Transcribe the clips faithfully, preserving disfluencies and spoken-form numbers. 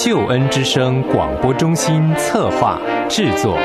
救恩之声广播中心策划制作。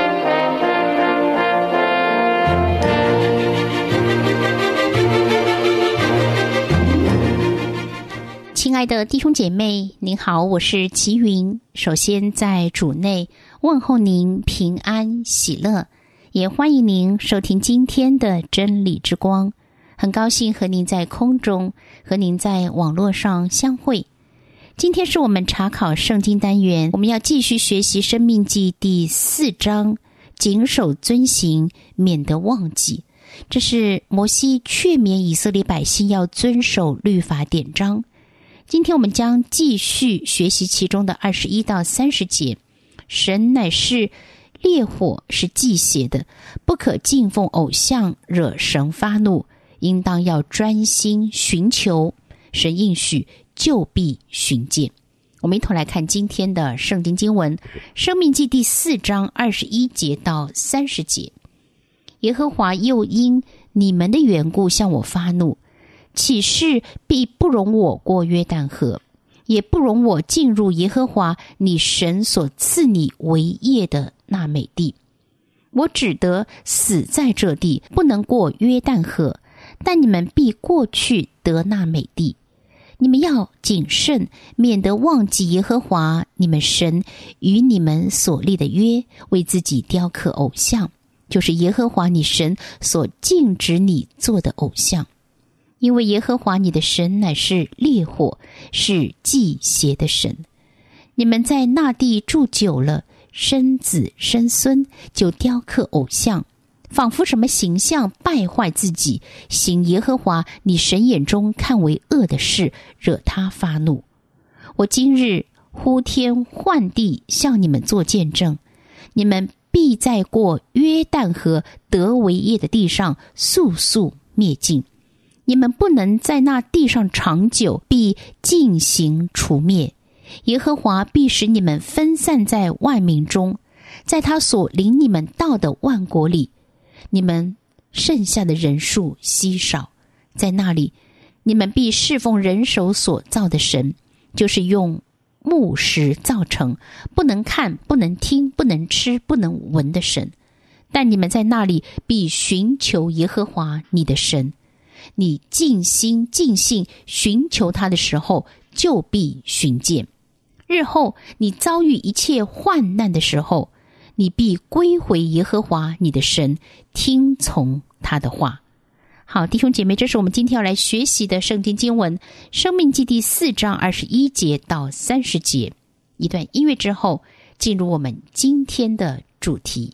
亲爱的弟兄姐妹，您好，我是齐云。首先在主内问候您平安喜乐，也欢迎您收听今天的真理之光。很高兴和您在空中，和您在网络上相会。今天是我们查考圣经单元，我们要继续学习申命记第四章，谨守遵行，免得忘记。这是摩西劝勉以色列百姓要遵守律法典章。今天我们将继续学习其中的二十一到三十节。神乃是烈火，是忌邪的，不可敬奉偶像，惹神发怒，应当要专心寻求，神应许就必寻见。我们一同来看今天的圣经经文，申命记第四章二十一节到三十节。耶和华又因你们的缘故向我发怒，起誓必不容我过约旦河，也不容我进入耶和华你神所赐你为业的那美地。我只得死在这地，不能过约旦河，但你们必过去得那美地。你们要谨慎，免得忘记耶和华你们神与你们所立的约，为自己雕刻偶像，就是耶和华你神所禁止你做的偶像。因为耶和华你的神乃是烈火，是忌邪的神。你们在那地住久了，生子生孙，就雕刻偶像，仿佛什么形象，败坏自己，行耶和华你神眼中看为恶的事，惹他发怒。我今日呼天唤地向你们做见证，你们必在过约旦河得为业的地上速速灭尽。你们不能在那地上长久，必尽行除灭。耶和华必使你们分散在万民中，在他所领你们到的万国里，你们剩下的人数稀少。在那里，你们必侍奉人手所造的神，就是用木石造成，不能看，不能听，不能吃，不能闻的神。但你们在那里必寻求耶和华你的神，你尽心尽性寻求他的时候，就必寻见。日后你遭遇一切患难的时候，你必归回耶和华你的神，听从他的话。好，弟兄姐妹，这是我们今天要来学习的圣经经文，申命记第四章二十一节到三十节。一段音乐之后，进入我们今天的主题。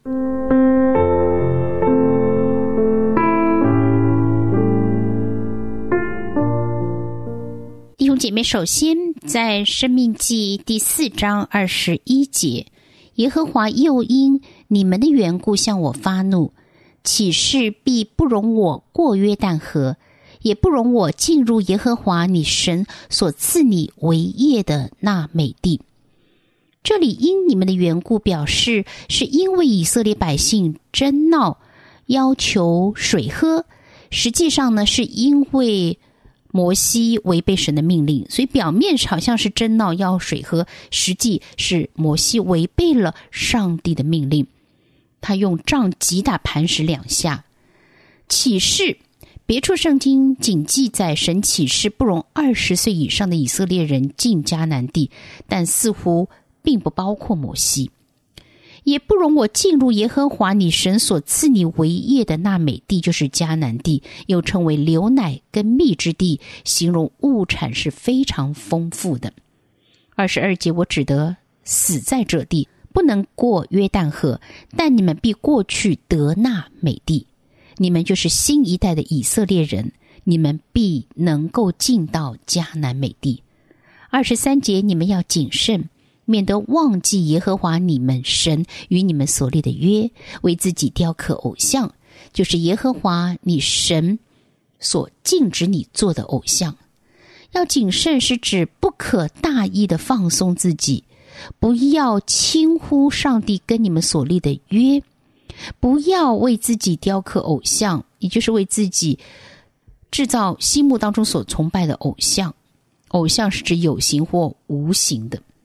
弟兄姐妹，首先在申命记第四章二十一节，耶和华又因你们的缘故向我发怒，起誓必不容我过约旦河，也不容我进入耶和华你神所赐你为业的那美地。这里因你们的缘故表示是因为以色列百姓争闹，要求水喝，实际上呢是因为摩西违背神的命令，所以表面好像是争闹要水喝，实际是摩西违背了上帝的命令。他用杖击打磐石两下。起誓，别处圣经仅记载神起誓不容二十岁以上的以色列人进迦南地，但似乎并不包括摩西。也不容我进入耶和华你神所赐你为业的那美地，就是迦南地，又称为流奶跟蜜之地，形容物产是非常丰富的。二十二节，我只得死在这地，不能过约旦河，但你们必过去得那美地。你们就是新一代的以色列人，你们必能够进到迦南美地。二十三节，你们要谨慎，免得忘记耶和华你们神与你们所立的约，为自己雕刻偶像，就是耶和华你神所禁止你做的偶像。要谨慎是指不可大意的放松自己，不要轻忽上帝跟你们所立的约，不要为自己雕刻偶像，也就是为自己制造心目当中所崇拜的偶像。偶像是指有形或无形的。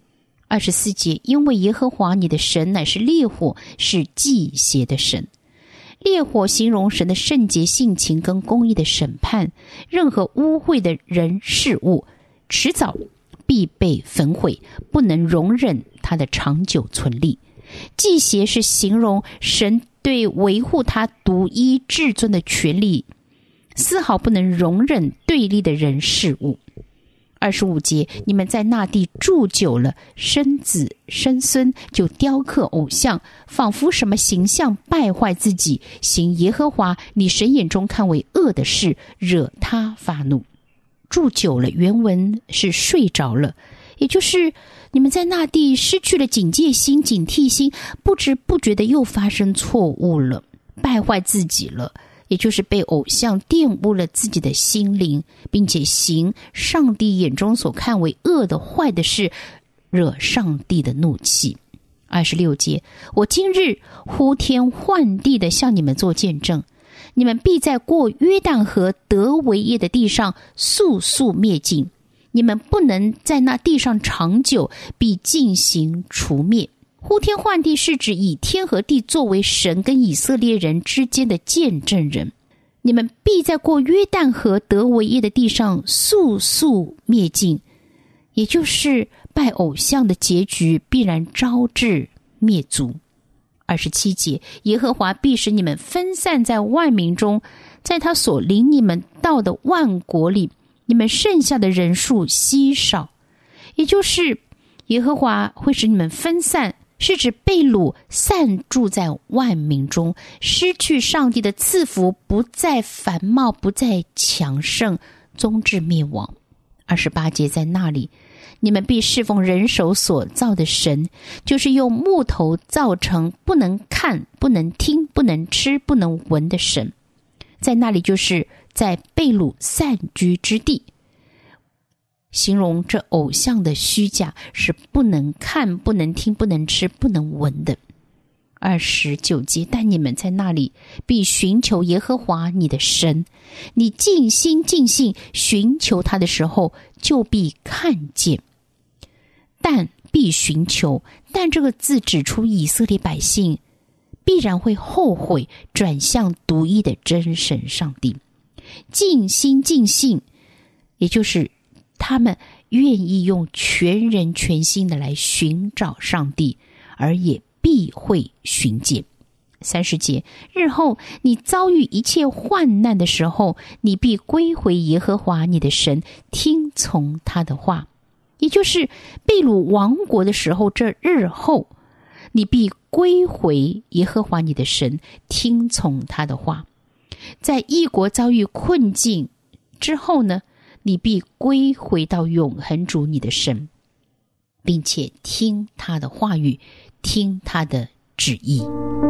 二十四节，因为耶和华你的神乃是烈火，是忌邪的神。烈火形容神的圣洁性情跟公义的审判，任何污秽的人事物迟早必被焚毁，不能容忍它的长久存立。忌邪是形容神对维护他独一至尊的权利丝毫不能容忍对立的人事物。二十五节，你们在那地住久了，生子生孙，就雕刻偶像，仿佛什么形象，败坏自己，行耶和华你神眼中看为恶的事，惹他发怒。住久了原文是睡着了，也就是你们在那地失去了警戒心、警惕心，不知不觉的又发生错误了，败坏自己了，也就是被偶像玷污了自己的心灵，并且行上帝眼中所看为恶的坏的事，惹上帝的怒气。二十六节，我今日呼天唤地的向你们做见证，你们必在过约旦河得为业的地上速速灭尽，你们不能在那地上长久，必进行除灭。呼天唤地是指以天和地作为神跟以色列人之间的见证人，你们必在过约旦河得为业的地上速速灭尽，也就是拜偶像的结局必然招致灭族。二十七节，耶和华必使你们分散在万民中，在他所领你们到的万国里，你们剩下的人数稀少，也就是耶和华会使你们分散，是指被掳散住在万民中，失去上帝的赐福，不再繁茂，不再强盛，终至灭亡。二十八节，在那里你们必侍奉人手所造的神，就是用木头造成不能看、不能听、不能吃、不能闻的神。在那里就是在被掳散居之地，形容这偶像的虚假是不能看、不能听、不能吃、不能闻的。二十九节，但你们在那里必寻求耶和华你的神，你尽心尽性寻求他的时候，就必看见。但必寻求，但这个字指出以色列百姓必然会后悔，转向独一的真神上帝。尽心尽性，也就是他们愿意用全人全心的来寻找上帝，而也必会寻见。三十节，日后你遭遇一切患难的时候，你必归回耶和华你的神，听从他的话。也就是被掳亡国的时候，这日后你必归回耶和华你的神，听从他的话。在异国遭遇困境之后呢，你必归回到永恒主你的神，并且听他的话语，听他的旨意。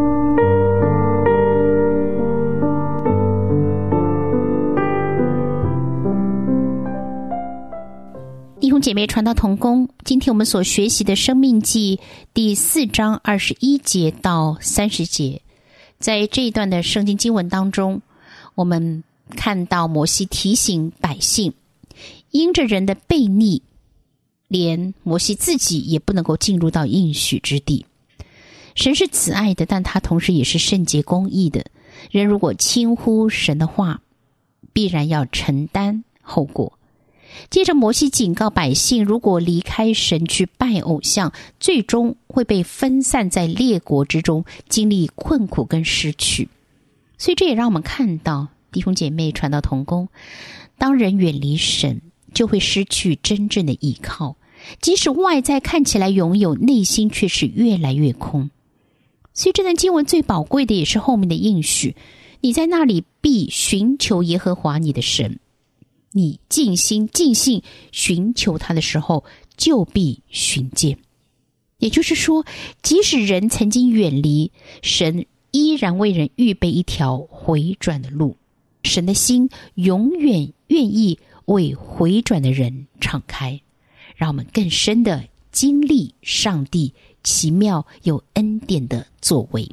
弟兄姐妹，传道同工，今天我们所学习的生命记第四章二十一节到三十节，在这一段的圣经经文当中，我们看到摩西提醒百姓，因着人的悖逆，连摩西自己也不能够进入到应许之地。神是慈爱的，但他同时也是圣洁公义的，人如果轻忽神的话，必然要承担后果。接着摩西警告百姓，如果离开神去拜偶像，最终会被分散在列国之中，经历困苦跟失去。所以这也让我们看到，弟兄姐妹，传道同工，当人远离神，就会失去真正的依靠，即使外在看起来拥有，内心却是越来越空。所以这段经文最宝贵的也是后面的应许，你在那里必寻求耶和华你的神，你尽心尽性寻求他的时候，就必寻见。也就是说，即使人曾经远离神，依然为人预备一条回转的路。神的心永远愿意为回转的人敞开，让我们更深的经历上帝奇妙有恩典的作为。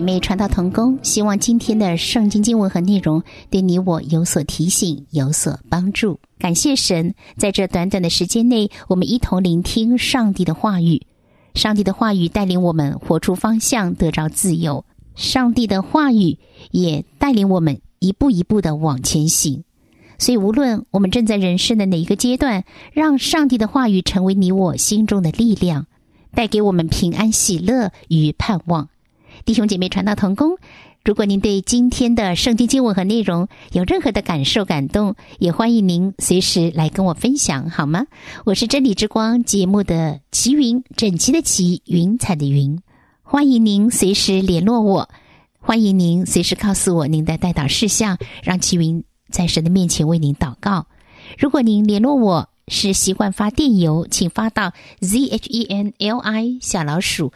妹传道同工，希望今天的圣经经文和内容对你我有所提醒，有所帮助。感谢神，在这短短的时间内，我们一同聆听上帝的话语。上帝的话语带领我们活出方向，得着自由。上帝的话语也带领我们一步一步的往前行。所以无论我们正在人生的哪一个阶段，让上帝的话语成为你我心中的力量，带给我们平安喜乐与盼望。弟兄姐妹传道同工，如果您对今天的圣经经文和内容有任何的感受感动，也欢迎您随时来跟我分享，好吗？我是真理之光节目的齐云，整齐的齐，云彩的云。欢迎您随时联络我，欢迎您随时告诉我您的代祷事项，让齐云在神的面前为您祷告。如果您联络我是习惯发电邮，请发到 zhenli 小老鼠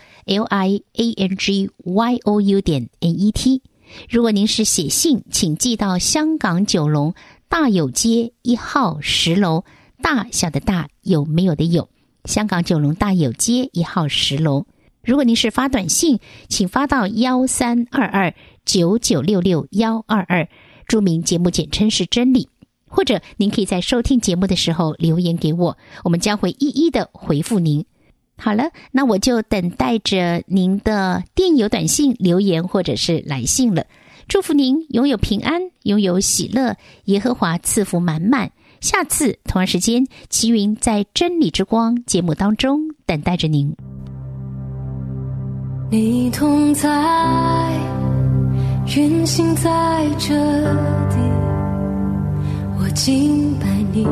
liangyou 点 net。 如果您是写信，请寄到香港九龙大有街一号十楼，大小的大，有没有的有，香港九龙大有街一号十楼。如果您是发短信，请发到一三二二九九六六一二二，注明节目简称是真理。或者您可以在收听节目的时候留言给我，我们将会一一的回复您。好了，那我就等待着您的电邮、短信、留言或者是来信了。祝福您拥有平安，拥有喜乐，耶和华赐福满满。下次同样时间，齐云在真理之光节目当中等待着您。 你同在，运行在这地，我敬拜你，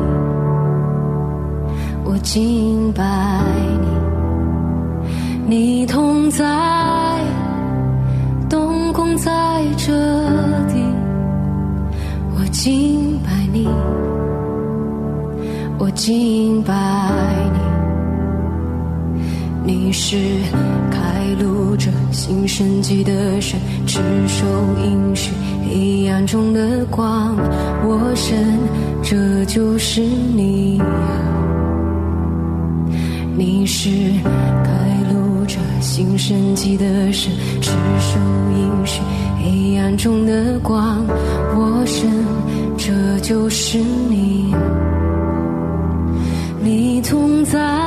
我敬拜你，你同在，动工在这地，我敬拜你，我敬拜你，你是开路者，行神迹的神，持守应许，黑暗中的光，我神，这就是你。你是开路者，行神迹的神，持守应许，黑暗中的光，我神，这就是你。你同在，